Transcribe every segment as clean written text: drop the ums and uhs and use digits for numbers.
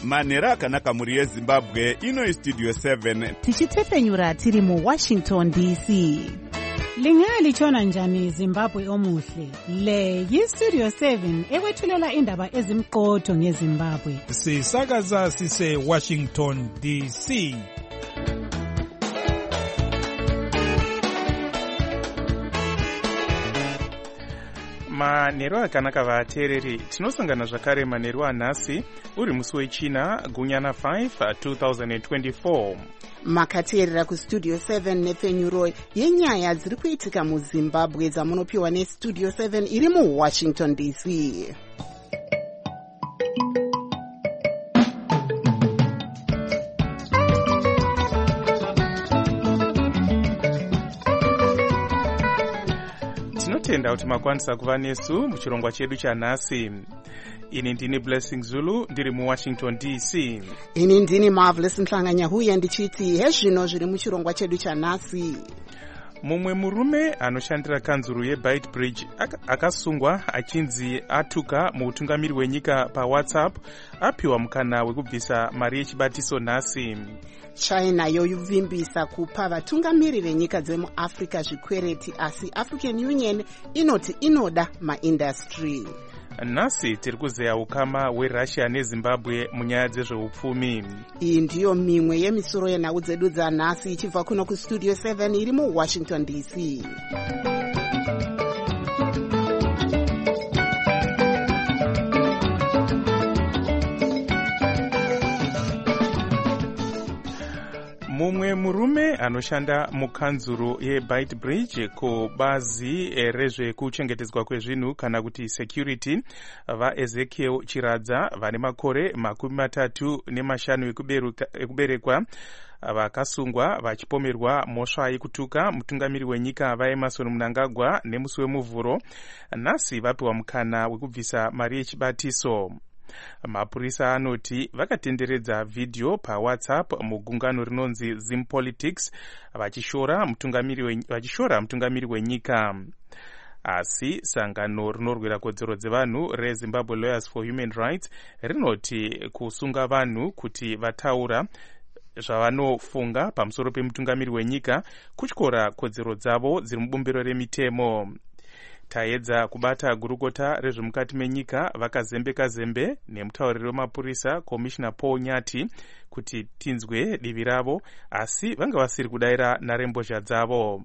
manhero akanaka mhuri yezimbabwe. Ino Studio 7 tichitefenyura tiri muWashington DC. Lingalitshona njani Zimbabwe omuhle? Le yiStudio 7 ekwethulela indaba ezimqotho ngeZimbabwe. Sisakaza sise Washington DC. Manhero akanaka vateereri, tinosangana zvakare manhero anhasi uri musi wechina gunyana 5 2024. Makateerera kuStudio 7 nepfenyuro yenyaya dziri kuitika muZimbabwe dzamunopiwa neStudio 7 iri muWashington DC. Tinotenda kuti makwanisa kuva nesu muchirongwa chedu chanhasi. Ini ndini Blessing Zulu ndiri muWashington DC. Ini ndini Marvelous Nhlanganyahuye ndichiti hezvino zviri muchirongwa chedu chanhasi. Mumwe murume anoshandira kanzuru yeBaitbridge akasungwa achinzi atuka muutungamiri wenyika paWhatsApp apiwa mukana wekubvisa mari yechibatiso nhasi. China yovimbisa kupa vatungamiri venyika dzemuAfrica zvikwereti, asi African Union inoti inoda maindustry. Nhasi tiri kuzeya ukama weRussia neZimbabwe munyaya dzezveupfumi. Iyi ndiyo mimwe yemisoro yenhau dzedu dzanhasi ichibva kuno kuStudio 7 iri muWashington DC. Mumwe murume anoshanda mukanzuru yeBaitbridge kubazi rezvekuchengetedzwa kwezvinhu kana kuti security, vaEzekiel Chiradza vane makore 35 ekuberekwa vakasungwa vachipomerwa mhosva yekutuka mutungamiri wenyika vaEmmerson Mnangagwa nemusi wemuvhuro. Nhasi vapiwa mukana wekubvisa mari yechibatiso. Mapurisa anoti vakatenderedza vhidhiyo paWhatsApp mugungano rinonzi Zimpolitics vachishora mutungamiri wenyika. Asi sangano rinorwira kodzero dzevanhu reZimbabwe Lawyers for Human Rights rinoti kusunga vanhu kuti vataura zvavanofunga pamusoro pemutungamiri wenyika kutyora kodzero dzavo dziri mubumbiro remitemo. Taedza kubata gurukota rezvemukati menyika vakazembe nemutauriri wemapurisa Commissioner Paul Nyati kuti tinzwe divi ravo, asi vanga vasiri kudayira nharembozha dzavo.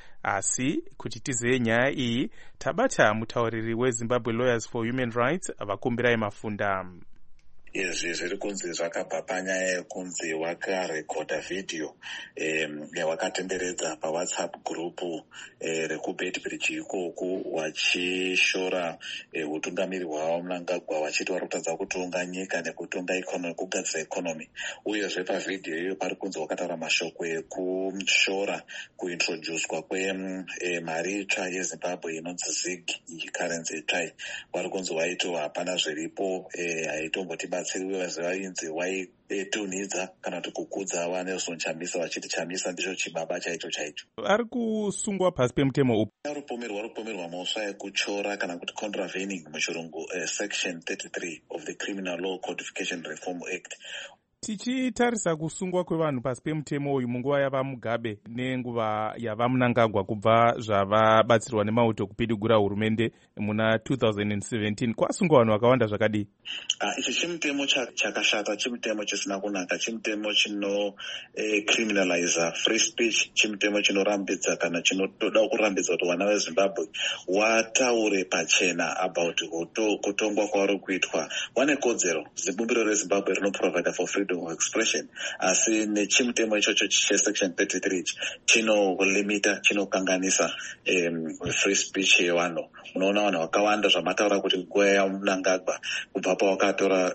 Asi kuti tizeye nyaya iyi tabata mutauriri weZimbabwe Lawyers for Human Rights Vakumbirai Mafunda. Izvi zviri kunzi zvakabva panyaya yekunzi wakarekodha vhidhiyo wakatenderedza paWhatsApp group rekuBaitbridge ikoku wachishora utungamiri hwavo Mnangagwa wachiti vari kutadza kutonga nyika nekutonga ikonomi, kugadzira ikonomi. Uyezve pavhidhiyo iyo pari kunzi wakataura mashoko ekushora kuintroducwa kwemari itsva yeZimbabwe inonzi ZiG currency itsva. Vari kunzi waito hapana zviripo, haitomboti batsiriwe vainzi waitunhidza kana kuti kukudza vaNelson Chamisa vachiti Chamisa ndicho chibaba chaicho. Ari kusungwa pasi pemutemo upi? Rupomerwa mhosva yekuchora kana kuti contravening muchirungu section 33 of the Criminal Law Codification Reform Act. Tichitarisa kusungwa kwevanhu pasi pemutemo uyu munguva yava Mugabe nenguva yava Mnangagwa kubva zvavabatsirwa nemauto kupidigura hurumende muna 2017, kwasungwa vanhu vakawanda zvakadii? Ichi chimutemo chakashata, chimutemo chisina kunaka, chimutemo chino criminalize free speech, chimutemo chinorambidza kana chinotoda kurambidza kuti vana veZimbabwe wataure pachena about kutongwa kwavari kuitwa. Vane kodzero, zibumbiro reZimbabwe rinoprovide for freedom of expression, asi nechimutemo ichocho chesection 33 chinolimita, chinokanganisa free speech yevanhu. Unoona vanhu vakawanda zvamataura kuti nguva yaMnangagwa kubva pawakatora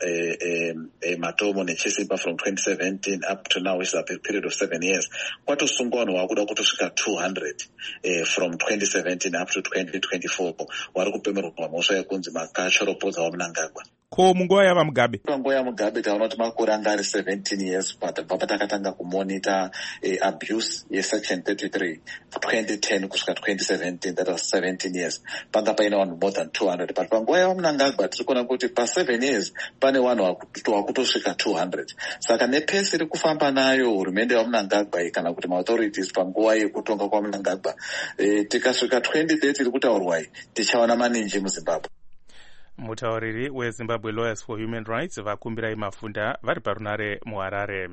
matomo nechisimba from 2017 up to now, which is a period of 7 years, kwatosungwa vanhu vakuda kutosvika 200 from 2017 up to 2024 vari kupemerwa mhosva yekunzi makashoropodza waMnangagwa. ko munguva yava Mugabe? Panguva yaMugabe taona kuti makore anga ari 17 years pabva patakatanga kumonita abuse yesection 33 2010 kusvika 2017, that was 17 years. Panga paina vanhu more than 200, but panguva yaMnangagwa tiri kuona kuti pa 7 years pane vanhu vakutosvika 200. Saka nepesi iri kufamba nayo hurumende yaMnangagwa kana kuti maauthorities panguva yekutonga kwaMnangagwa, tikasvika 2030 iri kutaurwa tichaona maninji muZimbabwe. Mutauriri weZimbabwe Lawyers for Human Rights vakumbirai Mafunda vari parunare muHarare.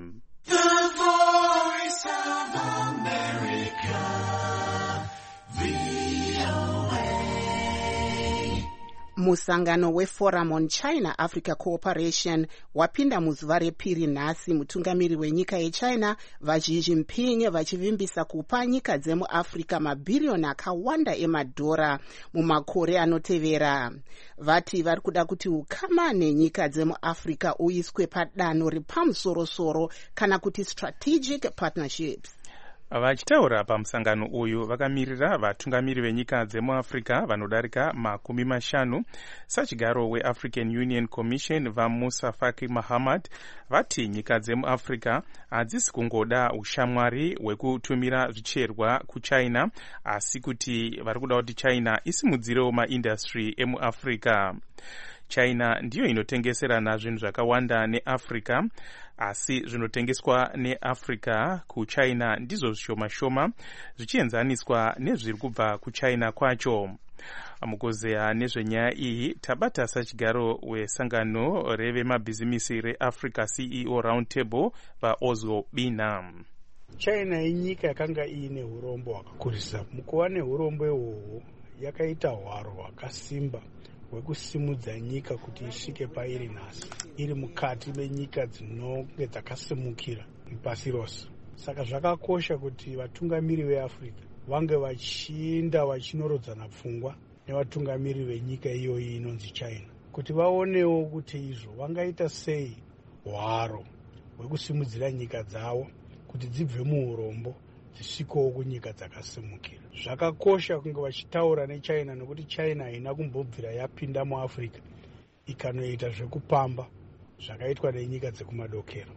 Musangano weForum on China-Africa Cooperation wapinda muzuva repiri nhasi, mutungamiri wenyika yeChina vaXi Jinping vachivimbisa kupa nyika dzemuAfrica mabhiriyoni akawanda emadhora mumakore anotevera. Vati vari kuda kuti ukama nenyika dzemuAfrica uiswe padanho repamusoro-soro kana kuti strategic partnerships. Vachitaura pamusangano uyu vakamirira vatungamiri venyika dzemuAfrica vanodarika 50 sachigaro weAfrican Union Commission vaMusa Faki Mahamat vati nyika dzemuAfrica hadzisi kungoda ushamwari hwekutumira zvicherwa kuChina, asi kuti vari kuda kuti China isimudzirewo maindastry emuAfrica. China ndiyo inotengeserana zvinhu zvakawanda neAfrica, asi zvinotengeswa neAfrica kuChina ndizvo zvishoma-shoma zvichienzaniswa nezviri kubva kuChina kwacho. Mukuzeya nezvenyaya iyi tabata sachigaro wesangano revemabhizimisi reAfrica CEO Roundtable vaOzgo Bina. China inyika yakanga iine urombo hwakakurisa. Mukuva neurombo ihwohwo yakaita hwaro hwakasimba hwekusimudza nyika kuti isvike pairi nhasi, iri mukati menyika dzinonge dzakasimukira pasi rose. Saka zvakakosha kuti vatungamiri veAfrica vange vachiinda vachinorodzana pfungwa nevatungamiri venyika iyoyi inonzi China, kuti vaonewo kuti izvo vangaita sei hwaro hwekusimudzira nyika dzavo kuti dzibve muurombo dzisvikewo kunyika dzakasimukira. Zvakakosha kunge vachitaura neChina nekuti China haina kumbobvira yapinda muAfrica ikanoita zvekupamba zvakaitwa nenyika dzekumadokero.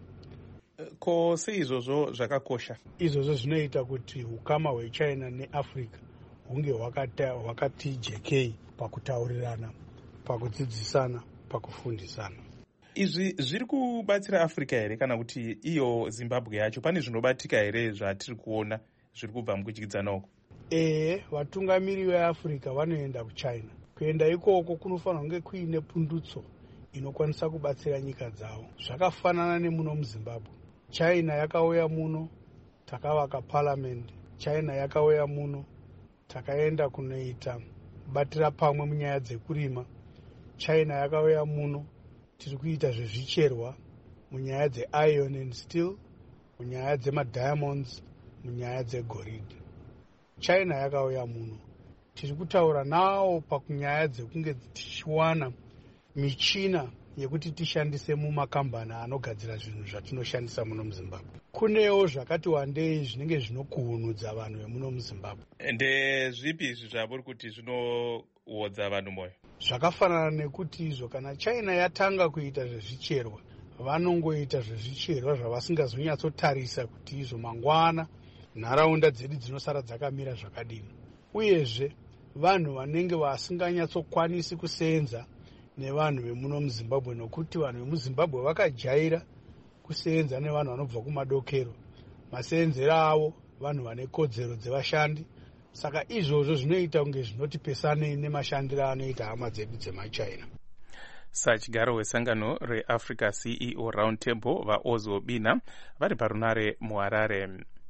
Ko seizvozvo zvakakosha? Izvozvo zvinoita kuti ukama hweChina neAfrica hunge hwakati jekei pakutaurirana, pakudzidzisana, pakufundisana. Izvi zviri kubatsira Africa here kana kuti iyo Zimbabwe yacho pane zvinobatika here zvatiri kuona zviri kubva mukuchikidzana uko? Vatungamiri veAfrica vanoenda kuChina. Kuenda ikoko kunofanira kunge kuine pundutso inokwanisa kubatsira nyika dzavo. Zvakafanana nemuno muZimbabwe. China yakauya muno, takavaka parliament. China yakauya muno, takaenda kunoita batira pamwe munyaya dzekurima. China yakauya muno, tiri kuita zvezvicherwa munyaya dzeiron and steel, munyaya dzemadiamonds, munyaya dzegoridhe. China yakauya muno, tiri kutaura nawo pakunyaya dzekunge tichiwana michina yekuti tishandise mumakambani anogadzira zvinhu zvatinoshandisa muno muZimbabwe. Kunewo zvakati wandei zvinenge zvinokuhunudza vanhu vemuno muZimbabwe. Ndezvipi izvi zvavuri kuti zvinohodza vanhu moyo? Zvakafanana nekuti izvo kana China yatanga kuita zvezvicherwa, vanongoita zvezvicherwa zvavasingazonyatsotarisa kuti izvo mangwana nharaunda dzedu dzinosara dzakamira zvakadini. Uyezve vanhu vanenge vasinganyatsokwanisi kusenza nevanhu vemuno muZimbabwe, nokuti vanhu vemuZimbabwe vakajaira kusenza nevanhu vanobva kumadokero. Masenzero avo vanhu vane kodzero dzevashandi. Saka izvozvo zvinoita kunge zvinotipesane nemashandiro anoita hama dzedu dzemaChina. Sachigaro wesangano reAfrica CEO Roundtable vaOzgo Bina vari parunare muHarare.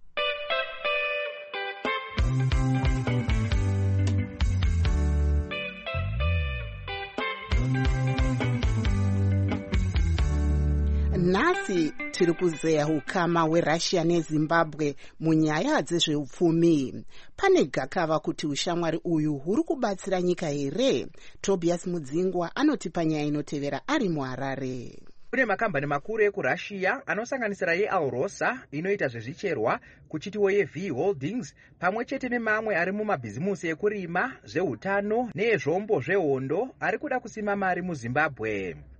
Nhasi tiri kuzeya ukama hweRussia neZimbabwe munyaya dzezveupfumi. Pane gakava kuti ushamwari uyu huri kubatsira nyika here? Tobias Mudzingwa anoti panyaya inotevera ari muHarare. Kune makambani makuru ekuRussia anosanganisira yeAlrosa inoita zvezvicherwa, kuchitiwo yeV Holdings, pamwe chete nemamwe ari mumabhizimusi ekurima, zveutano neezvombo zvehondo ari kuda kusima mari muZimbabwe.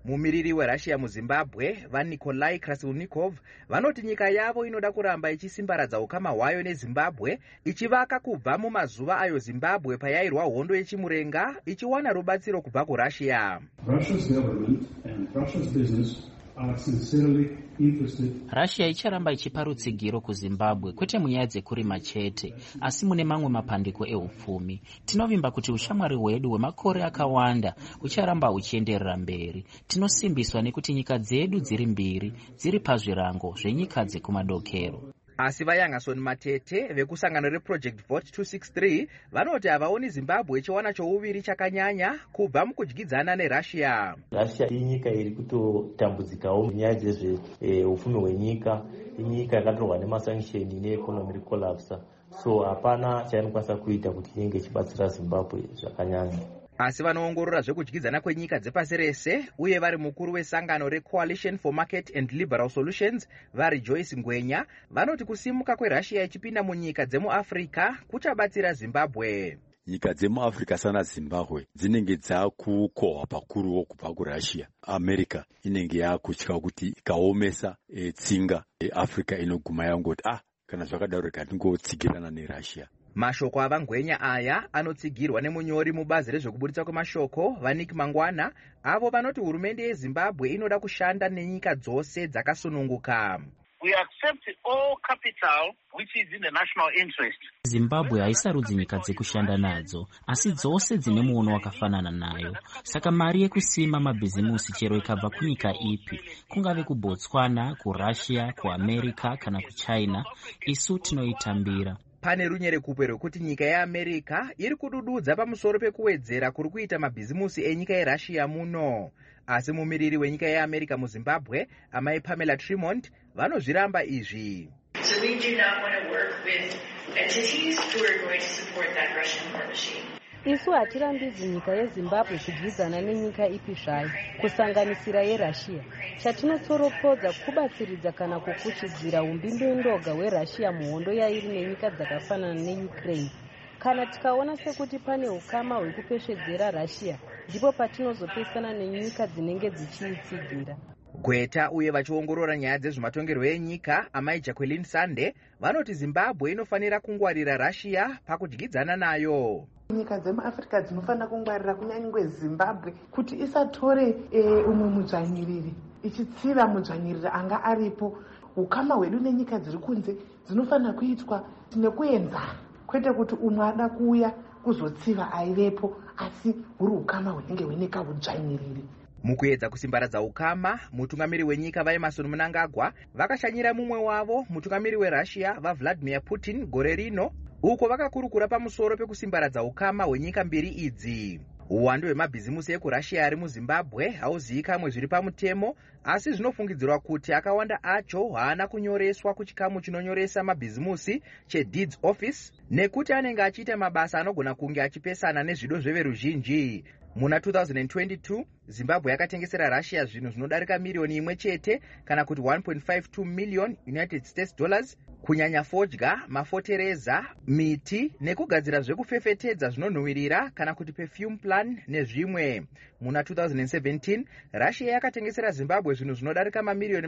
Mumiriri weRussia muZimbabwe, vaNikolai Krasilnikov, vanoti nyika yavo inoda kuramba ichisimbaradza ukama hwayo neZimbabwe, ichivaka kubva mumazuva ayo Zimbabwe payairwa hondo yechimurenga, ichiwana rubatsiro kubva kuRussia. Russia's government and Russia's business are sincerely interested. Russia icharamba ichipa rutsigiro kuZimbabwe, kwete munyaya dzekurima chete, asi mune mamwe mapandiko eupfumi. Tinovimba kuti ushamwari hwedu hwemakore akawanda ucharamba uchienderera mberi. Tinosimbiswa nekuti nyika dzedu dziri mbiri, dziri pazvirango zvenyika dzekumadokero. Asi vaYangason Matete vekusangano reProject Vote 263 vanoti havaoni Zimbabwe ichiwana chouviri chakanyanya kubva mukudyidzana neRussia. Russia inyika iri kutotambudzikawo nyaya dzezveupfumi hwenyika, inyika yakatorwa nemasanction neeconomy collapse, so hapana chainokwanisa kuita kuti inge ichibatsira Zimbabwe zvakanyanya. Asi vanoongorora zvekudyidzana kwenyika dzepasi rese uye vari mukuru wesangano reCoalition for Market and Liberal Solutions vari Joyce Ngwenya vanoti kusimuka kweRussia ichipinda munyika dzemuAfrica kuchabatsira Zimbabwe. Nyika dzemuAfrica sana Zimbabwe dzinenge dzakukohwa pakuruwo kubva kuRussia. America inenge yakutya kuti ikaomesa tsinga Africa inoguma yangoti kana zvakadaro ngatingotsigirana neRussia. Mashoko avangwenya aya anotsigirwa nemunyori mubazi rezvekubudisa kwemashoko vaNick Mangwana, avo vanoti hurumende yeZimbabwe inoda kushanda nenyika dzose dzakasununguka. We accept all capital which is in the national interest. Zimbabwe haisarudzi nyika dzekushanda nadzo, asi dzose dzine muono wakafanana nayo. Saka mari yekusima mabhizimusi chero ikabva kunyika ipi, kungave kuBotswana, kuRussia, kuAmerica kana kuChina, isu tinoitambira. Pane runyerekupe rwekuti nyika yeAmerica iri kudududza pamusoro pekuwedzera kuri kuita mabhizimusi enyika yeRussia muno. Asi mumiriri wenyika yeAmerica muZimbabwe, amai Pamela Tremont, vanozviramba izvi. So we do not want to work with entities who are going to support that Russian war machine. Isu hatirambidzi nyika yeZimbabwe kudyidzana nenyika ipi zvayo, kusanganisira yeRussia. Chatinotsoropodza kubatsiridza kana kukuchidzira umbindondoga hweRussia muhondo yairi nenyika dzakafanana neUkraine. Kana tikaona sekuti pane ukama hwekupeshedzera Russia, ndipo patinozopesana nenyika dzinenge dzichiitsigira. Gweta uye vachiongorora nyaya dzezvematongerwo enyika, amai Jacqueline Sande, vanoti Zimbabwe inofanira kungwarira Russia pakudyidzana nayo. Nyika dzemuAfrica dzinofanira kungwarira kunyangwe Zimbabwe kuti isatore umwe mudzvanyiriri ichitsiva mudzvanyiriri anga aripo. Ukama hwedu nenyika dziri kunze dzinofanira kuitwa nekuenzana, kwete kuti umwe ada kuuya kuzotsiva aivepo, asi huri ukama hunenge hwuine kahudzvanyiriri. Mukuedza kusimbaradza ukama, mutungamiri wenyika vaEmmerson Mnangagwa vakashanyira mumwe wavo, mutungamiri weRussia vaVladimir Putin gore rino, uko vakakurukura pamusoro pekusimbaradza ukama hwenyika mbiri idzi. Uwandu hwemabhizimusi ekuRussia ari muZimbabwe hauzivikamwe zviri pamutemo, asi zvinofungidzirwa kuti akawanda acho haana kunyoreswa kuchikamu chinonyoresa mabhizimusi cheDeeds Office, nekuti anenge achiita mabasa anogona kunge achipesana nezvido zveveruzhinji. Muna 2022, Zimbabwe yakatengesera Russia zvinhu zvinodarika miliyoni imwe chete, kana kuti 1.52 million United States dollars, kunyanya fodya, mafotereza, miti nekugadzira zvekufefetedza zvinonhuhwirira kana kuti perfume plan nezvimwe. Muna 2017, Russia yakatengesera Zimbabwe zvinhu zvinodarika mamiliyoni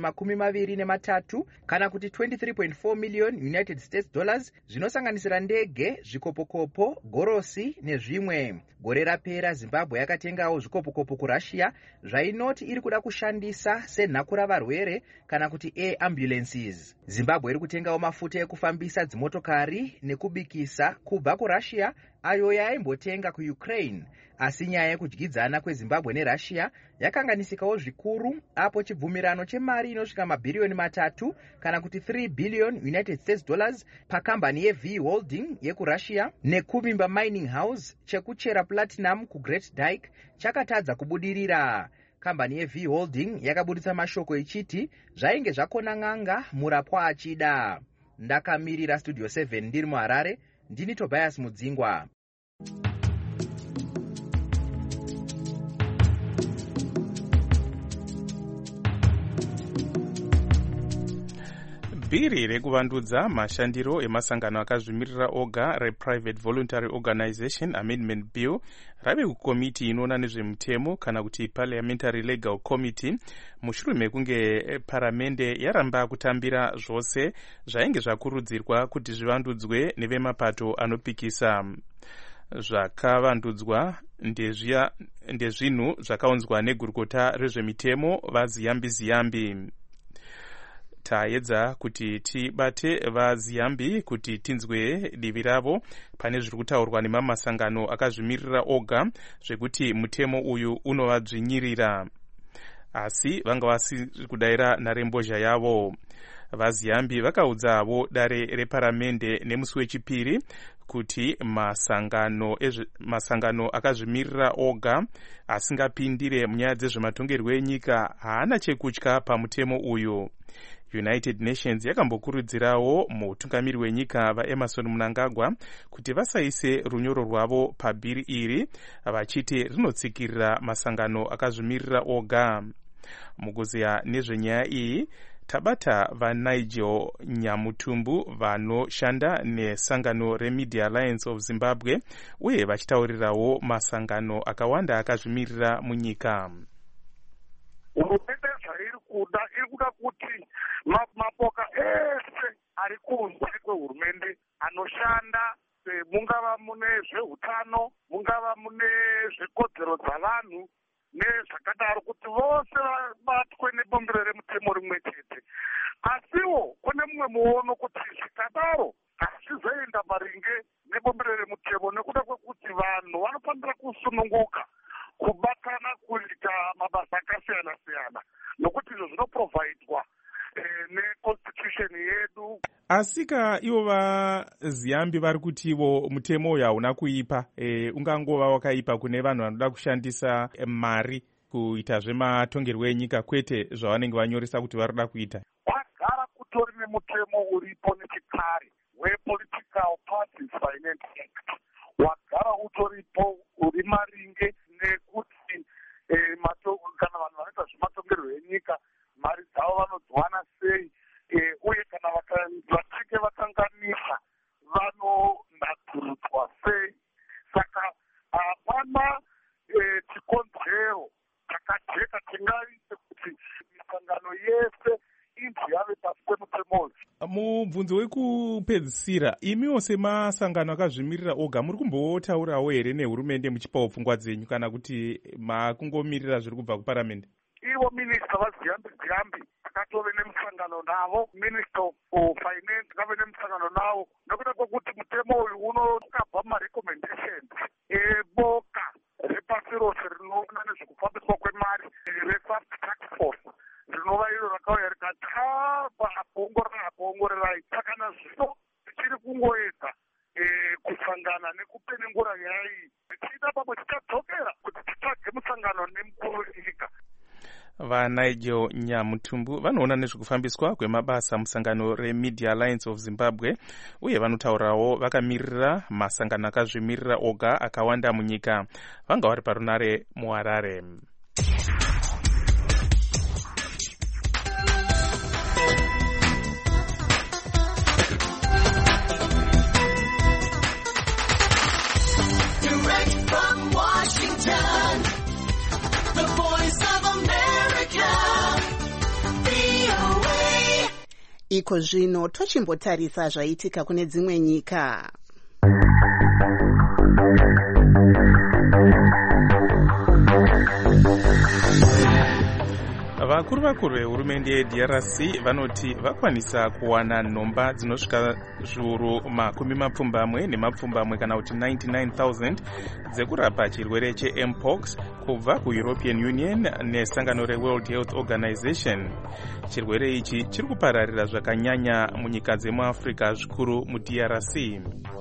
23 kana kuti 23.4 million United States dollars, zvinosanganisira ndege, zvikopokopo, gorosi nezvimwe. Gore rapera Zimbabwe yakatengawo zvikopokopo kuRussia zvainoti iri kuda kushandisa senhakura varwere kana kuti air ambulances. Zimbabwe iri kutengawo mafuta ekufambisa dzimotokari nekubikisa kubva kuRussia ayo yaimbotenga kuUkraine. Asi nyaya yekudyidzana kweZimbabwe neRussia yakanganisikawo zvikuru, apo chibvumirano chemari inosvika mabhiriyoni 3 kana kuti 3 billion United States dollars pakambani yeV Holding yekuRussia neKuvimba Mining House chekuchera platinum kuGreat Dyke chakatadza kubudirira. Kambani yeV Holding yakabudisa mashoko ichiti zvainge zvakona n'anga murapwa achida. Ndakamirira Studio 7 ndiri muHarare, ndini Tobias Mudzingwa. bhiri rekuvandudza mashandiro emasangano akazvimirira oga reprivate voluntary organization amendment bill rave kukomiti inoona nezvemutemo kana kuti parliamentary legal committee mushure mekunge paramende yaramba kutambira zvose zvainge zvakurudzirwa kuti zvivandudzwe nevemapato anopikisa. Zvakavandudzwa ndezvinhu zvakaunzwa negurukota rezvemitemo vaziyambi. Taedza kuti tibate vaziyambi kuti tinzwe divi ravo pane zviri kutaurwa nemamasangano akazvimirira oga zvekuti mutemo uyu unovadzvinyirira, asi vanga vasiri kudayira nharembozha yavo. Vaziyambi vakaudzawo dare reparamende nemusi wechipiri kuti masangano akazvimirira oga asingapindire munyaya dzezvematongerwo enyika haana chekutya pamutemo uyu. United Nations yakambokurudzirawo mutungamiri wenyika vaEmerson Mnangagwa kuti vasaise runyoro rwavo pabhiri iri vachiti rinotsikirira masangano akazvimirira oga. Mukuziya nezvenyaya iyi tabata vaNigel Nyamutumbu vanoshanda nesangano reMedia Alliance of Zimbabwe uye vachitaurirawo masangano akawanda akazvimirira munyika. Hurumende zvairi kuda kuti mapoka ese ari kunze kwehurumende anoshanda mungava mune zveutano, mungava mune zvekodzero dzavanhu nezvakadaro, kuti vose vabatwe nebombero remutemo rimwe chete. Asiwo kune mumwe muono kuti zvikadaro hazvizoenda maringe nebombero remutemo nekuda kwekuti vanhu vanofanira kusununguka kubatana kuita mabasa akasiyana-siyana nokuti izvo zvinoprovhaidwa neconstitution yedu. Asika ivo vaziyambi vari kuti ivo mutemo uyu hauna kuipa, ungangova wakaipa kune vanhu vanoda kushandisa mari kuita zvematongerwo enyika kwete zvavanenge vanyoresa kuti varida kuita. Wagara kutori nemutemo uripo nechikare wePolitical Parties Finance Act, wagara utoripo uri maringe nekuti kana vanhu vanoita zvematongerwo enyika mari dzavo vanodziwana sei, uye kana vachinge vakanganisa vanonatsurudzwa sei. Saka hapana chikonzero chakajeka chingaite kuti misangano yese inzi yave pasi pemutemo uyu. Mubvunzo wekupedzisira, imiwo semasangano akazvimirira oga muri kumbotaurawo here nehurumende muchipawo pfungwa dzenyu kana kuti makungomirira zviri kubva kuparamende? Ivo minista vaziyambi akatove nemusangano navo, minister of finance akave nemusangano navo, nekuda kwekuti mutemo uyu unokabva marecommendations eboka repasi rose rinoona nezvekufambiswa kwemari refast tax force rinova iro rakauya rikati kuongorerai. Saka nazvino tichiri kungoedza kusangana nekupenengura nyaya iyi, tichida pamwe tichadzokera kuti titsvage musangano nemukuru wenyika. VaNigel Nyamutumbu vanoona nezvekufambiswa kwemabasa musangano reMedia Alliance of Zimbabwe uye vanotaurawo vakamirira masangano akazvimirira oga akawanda munyika. Vanga vari parunare muHarare. Iko zvino tochimbotarisa zvaitika kune dzimwe nyika. Vakuru vehurumende yeDRC vanoti vakwanisa kuwana nhomba dzinosvika zviuru 20 kana kuti 99,000 dzekurapa chirwere cheMpox kubva kuEuropean Union nesangano reWorld Health Organization. Chirwere ichi chiri kupararira zvakanyanya munyika dzemuAfrica, zvikuru muDRC.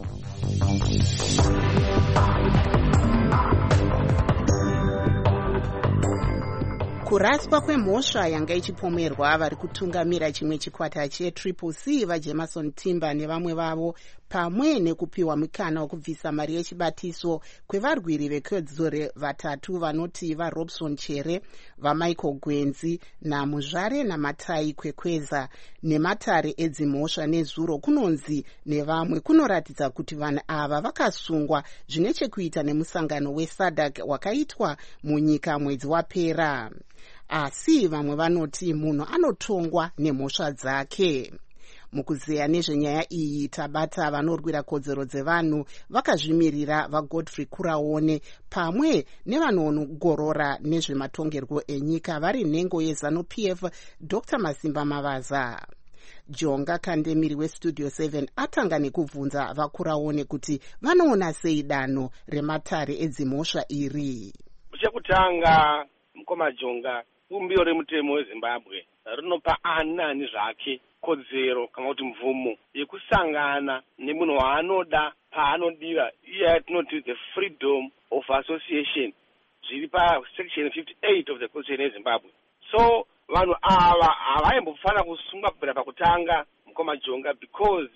Kuraswa kwemhosva yanga ichipomerwa vari kutungamira chimwe chikwata cheTriple C vaJemerson Timber nevamwe vavo pamwe nekupiwa mukana wekubvisa mari yechibatiso kwevarwiri vekodzero vatatu vanoti vaRobson Chere, vaMichael Gwenzi naMuzvare naMatai Kwekweza. Nematare edzimhosva nezuro kunonzi nevamwe kunoratidza kuti vanhu ava vakasungwa zvine chekuita nemusangano weSADC wakaitwa munyika mwedzi wapera. Asi vamwe vanoti munhu anotongwa nemhosva dzake. Mukuzeya nezvenyaya iyi tabata vanorwira kodzero dzevanhu vakazvimirira vaGodfrey Kuraone pamwe nevanogorora nezvematongerwo enyika vari nhengo yeZANU-PF Dr. Masimba Mavaza. Jonga Kandemiri weStudio 7 atanga nekubvunza vaKuraone kuti vanoona sei danho rematare edzimhosva iri. Chekutanga mukoma Jonga, bumbiro remutemo weZimbabwe rinopa ani nani zvake kodzero kana kuti mvumo yekusangana nemunhu waanoda paanodira, iye yatinoti the freedom of association, zviri pasection 58 of the constitution yeZimbabwe. So vanhu ava havaimbofana kusungwa kubvira pakutanga mukoma Jonga because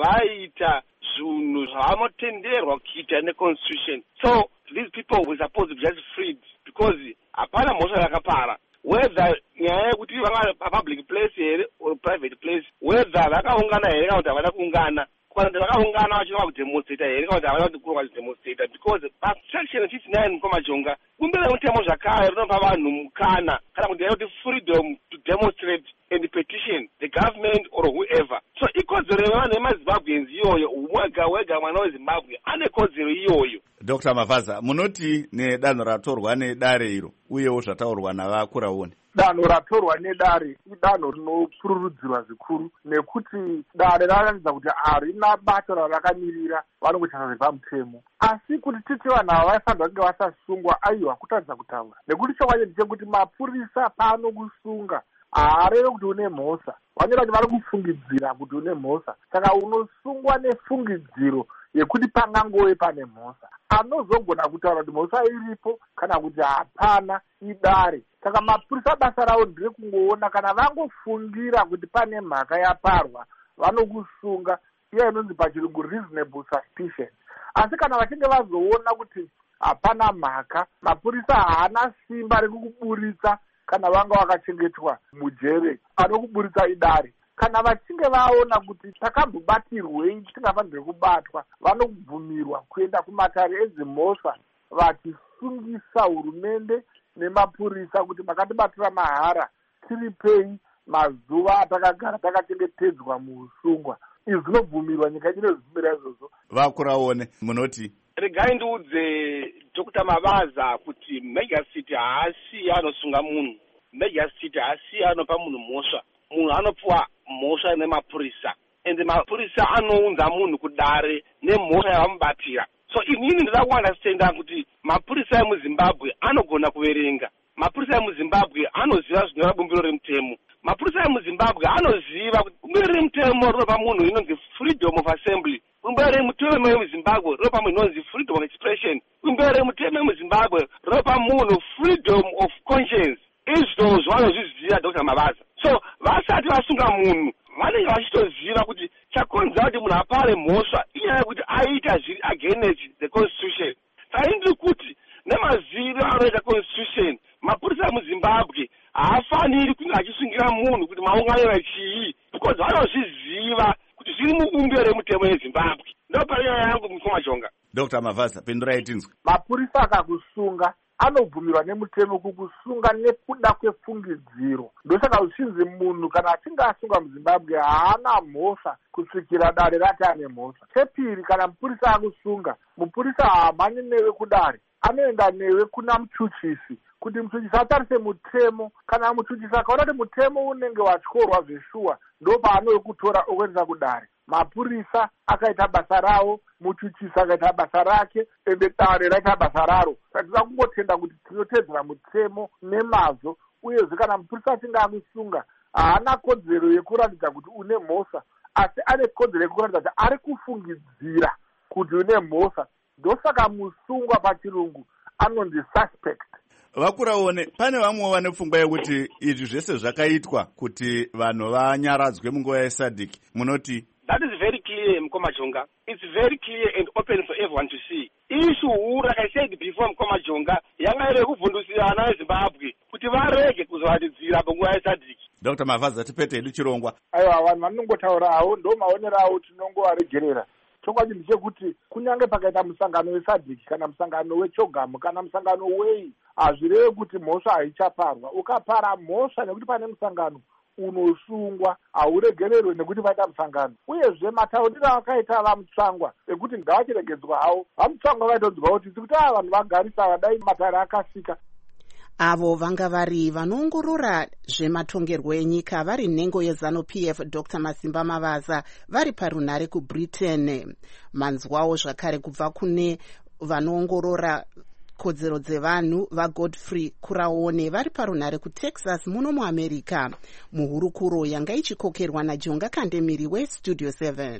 vaita zvinhu zvavanotenderwa kuita neconstitution. So these people were supposed to be just freed because hapana mhosva yakapara, whether nyaya yekuti vanga papublic place here or private place, whether vakaungana here kana kuti havana kuungana, kana kuti vakaungana vachida kudemonstrata here kana kuti havana kukurwa kudemonstrata, because pasection 59 mukoma Jonga bumbiro remutemo zvakare rinopa vanhu mukana kana kuti yaiti freedom to demonstrate and petition the government or whoever. So ikodzero yevanhu vemaZimbabweans iyoyo, wega wega mwana weZimbabwe ane kodzero iyoyo. Dr. Mavaza, munoti nedanho ratorwa nedare iro uyewo zvataurwa navaKuraone? Danho ratorwa nedare idanho rinopururudzirwa zvikuru nekuti dare rakaratidza kuti harina bato ravakamirira vanongochasa zvepamutemo. Asi kuti titi vanhu ava vaifanirwa kunge vasasungwa, aiwa kutadza kutaura, nekuti chokwadi ndechekuti mapurisa pano kusunga haareve kuti une mhosva, vanyora kuti vari kufungidzira kuti une mhosva. Saka unosungwa nefungidziro yekuti pangangove pane mhosva. Anozogona kutaura kuti mhosva iripo kana kuti hapana idare. Saka mapurisa basa ravo ndire kungoona kana vangofungira kuti pane mhaka yaparwa vanokusunga, iya inonzi pachirungu reasonable suspicion. Asi kana vachinge vazoona kuti hapana mhaka, mapurisa haana simba rekukuburitsa kana vanga vakachengetwa mujere anokuburitsa idare. Kana vachinge vaona kuti takambobatirwei tisingafaniri kubatwa, vanobvumirwa kuenda kumatare edzimhosva vachisungisa hurumende nemapurisa kuti makatibatira mahara, tiripei mazuva atakagara takachengetedzwa muusungwa. Izvi zvinobvumirwa, nyika inozvibira izvozvo. VaKuraone, munoti? Regai ndiudze Dr. Mavaza kuti Mega City haasi anosunga munhu, Mega City haasi anopa munhu mhosva. Munhu anopiwa mhosva nemapurisa, ende mapurisa anounza munhu kudare nemhosva yavamubatira. So inini ndida kuandastenda kuti mapurisa emuZimbabwe anogona kuverenga, mapurisa emuZimbabwe anoziva zvinova bumbiro remutemo, mapurisa emuZimbabwe anoziva kuti bumbiro remutemo rinopa munhu inonzi freedom of assembly, bumbiro remutemo emuZimbabwe rinopa munhu inonzi freedom of expression, bumbiro remutemo emuZimbabwe rinopa munhu freedom of conscience. Izvo zvavanozviziva Dr. Mavaza. So vasati vasunga munhu vanenge vachitoziva kuti chakonzera kuti munhu apare mhosva inyaya yekuti aita zviri against the constitution. Taindiri kuti nemaziviro anoita constitution, mapurisa emuZimbabwe haafaniri kunge achisungira munhu kuti maunganira chii, because vanozviziva kuti zviri mubumbiro remutemo yeZimbabwe. Ndopanyaya yangu mukoma Jonga. Dr. Mavaza, pendurai tinzwe. Mapurisa akakusunga anobvumirwa nemutemo kukusunga nekuda kwefungidziro. Ndosaka uchinzi munhu kana achinge asunga muZimbabwe haana mhosva kusvikira dare rati ane mhosva. Chepiri, kana mupurisa akusunga, mupurisa haamhanyi newe kudare, anoenda newe kuna muchuchisi kuti muchuchisi atarise mutemo. Kana muchuchisi akaona kuti mutemo unenge watyorwa zveshuwa, ndo paanokutora okuendesa kudare. Mapurisa akaita basa ravo, muchuchisi akaita basa rake, ende dare raita basa raro. Tinoda kungotenda kuti tinotedzera mutemo nemazvo, uyezve kana mupurisa achinge akusunga haana kodzero yekuratidza kuti une mhosva, asi ane kodzero yekuratidza kuti ari kufungidzira kuti une mhosva. Ndosaka musungwa pachirungu anonzi suspect. VaKuraone, pane vamwe vane pfungwa yekuti izvi zvese zvakaitwa kuti vanhu vanyaradzwe munguva yeSADC, munoti? That is very clear, Mkomajonga. It's very clear and open for everyone to see. Issue, like I said before, Mkomajonga, yanga kuvundusira ana eZimbabwe kuti varege kuzowatidzira panguva yesadiki. Dr. Mavaza tipete edu chirongwa. Aiwa vanhu vanongotaurawo ndo maonero awo tinongovaregerera. Chongwa chinhu chekuti kunyange pakaita musangano wesadiki kana musangano wechogamu kana musangano wei hazvireve kuti mhosva haichaparwa. Ukapara mhosva nekuti pane musangano unosungwa hauregererwe nekuti paita musangano. Uyezve matauriro akaita vamutsvangwa ekuti ngavachiregedzwa havo. Vamutsvangwa vaitodzwa kuti tikuti vanhu vagarisa vadai matare akasika. Avo vanga vari vanoongorora zvematongerwo enyika vari nhengo yeZANU-PF Dr. Masimba Mavaza vari parunhare kuBritain. Manzwawo zvakare kubva kune vanoongorora kodzero dzevanhu vaGodfrey Kuraone vari parunhare kuTexas muno muAmerica. Muhurukuro yanga ichikokerwa naJonga Kandemiri weStudio 7.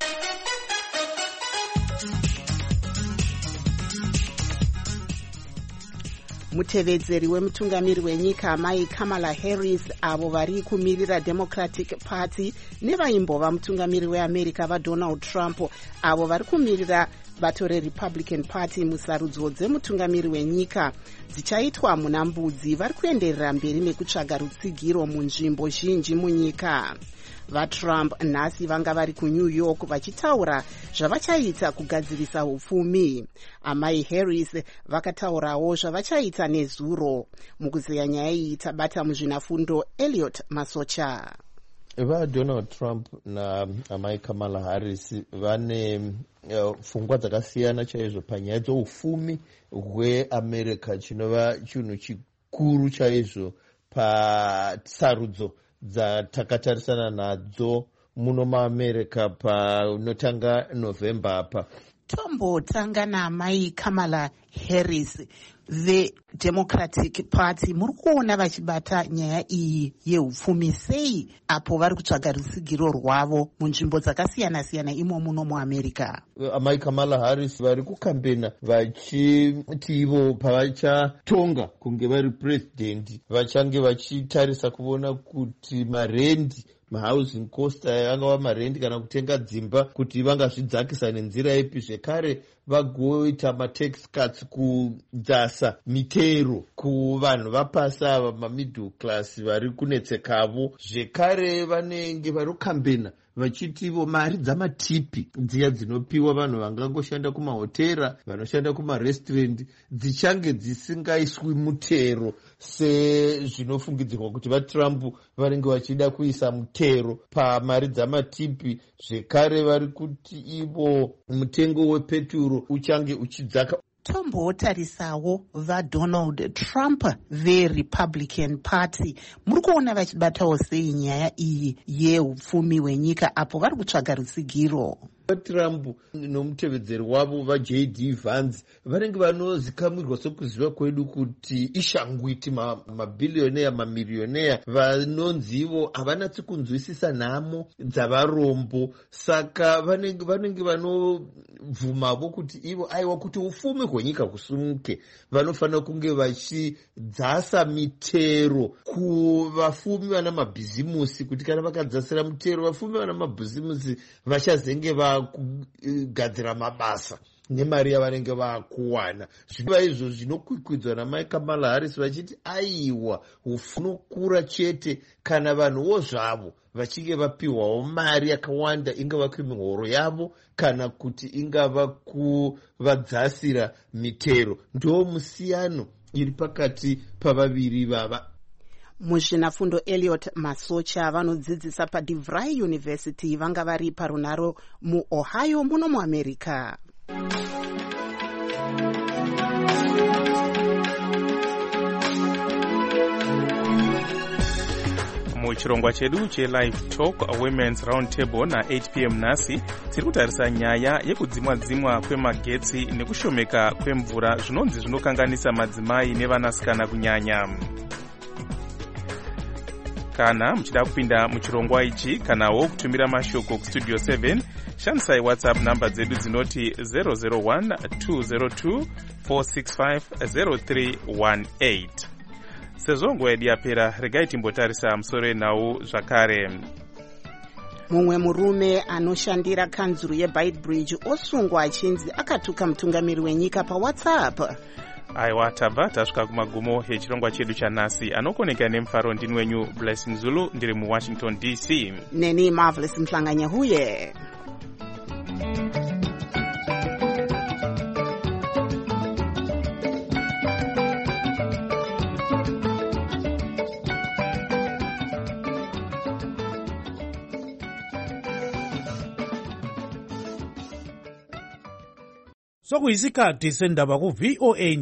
Mutevedzeri wemutungamiri wenyika Mai Kamala Harris avo vari kumirira Democratic Party nevaimbova mutungamiri weAmerica vaDonald Trump avo vari kumirira bato reRepublican Party musarudzo dzemutungamiri wenyika dzichaitwa muna mbudzi vari kuenderera mberi nekutsvaga rutsigiro munzvimbo zhinji munyika. VaTrump nhasi vanga vari kuNew York vachitaura zvavachaita kugadzirisa upfumi. Amai Harris vakataurawo zvavachaita nezuro. Mukuzeya nyaya iyi tabata muzvinafundo Elliot Masocha. VaDonald Trump naamai Kamala Harris vane pfungwa dzakasiyana chaizvo panyaya dzeupfumi hweAmerica chinova chinhu chikuru chaizvo pasarudzo dzatakatarisana nadzo muno muAmerica panotanga November apa. Tombotanga naamai Kamala Harris veDemocratic Party muri kuona vachibata nyaya iyi yeupfumi sei apo vari kutsvaga rutsigiro rwavo munzvimbo dzakasiyana siyana imo muno muAmerica? Amai Kamala Harris vari kukambena vachiti ivo pavachatonga kunge vari president vachange vachitarisa kuona kuti marendi mahousing cost angava marendi kana kutenga dzimba kuti vangazvidzakisa nenzira ipi. Zvekare vagoita matax cuts kudzasa mitero kuvanhu vapasi ava mamiddle class vari kunetsekavo. Zvekare vanenge vari kukambena vachitivo mari dzamatipi dziya dzinopiwa vanhu vangangoshanda kumahotera vanoshanda kumarestaurant dzichange dzisingaiswi mutero sezvinofungidzirwa kuti vaTrump vanenge vachida kuisa mutero pamari dzamatipi. Zvekare vari kuti ivo mutengo wepeturo uchange uchidzaka. Tombotarisawo vaDonald Trump veRepublican Party muri kuona vachibatawo sei nyaya iyi yeupfumi hwenyika apo vari kutsvaga rutsigiro? Trump nomutevedzeri wavo vaJD Vance vanenge vanozikamirwa sokuziva kwedu kuti ishangwiti mabhilioneya mamirioneya vanonzi ivo havanatsi kunzwisisa nhamo dzavarombo. Saka vanenge vanovhumavo kuti ivo aiwa kuti ufumi hwenyika husumuke vanofanira kunge vachidzasa mitero kuvafumi vana mabhizimusi kuti kana vakadzasira mutero vafumi vana mabhizimusi vachazenge kugadzira mabasa nemari yavanenge vakuwana. Zvinova izvo zvinokwikwidzwa namai Kamala Harris vachiti aiwa hunokura chete kana vanhuwo zvavo vachinge vapiwawo mari yakawanda ingava kumihoro yavo kana kuti ingava kuvadzasira mitero. Ndo musiyano iri pakati pavaviri vava. Muzvinafundo Elliot Masocha vanodzidzisa paDeVry University vanga vari parunharo muOhio muno muAmerica. Muchirongwa chedu cheLive Talk Women's Roundtable na8 p.m. nhasi tiri kutarisa nyaya yekudzimwa-dzimwa kwemagetsi nekushomeka kwemvura zvinonzi zvinokanganisa madzimai nevanasikana kunyanya. Kana muchida kupinda muchirongwa ichi kanawo kutumira mashoko kuStudio 7 shandisai WhatsApp namba dzedu dzinoti 001-202-465-0318. Sezvo nguva yedu yapera regai timbotarisa musoro enhau zvakare. Mumwe murume anoshandira kanzuru yeBeitbridge osungwa achinzi akatuka mutungamiri wenyika paWhatsApp. Aiwa, tabva tasvika kumagumo echirongwa chedu chanhasi. Anokoneka nemufaro ndini wenyu Blessing Zulu, ndiri muWashington DC. Neni Marvelous Mhlanganya huye. Sokuyisikhathi sendaba ku VOA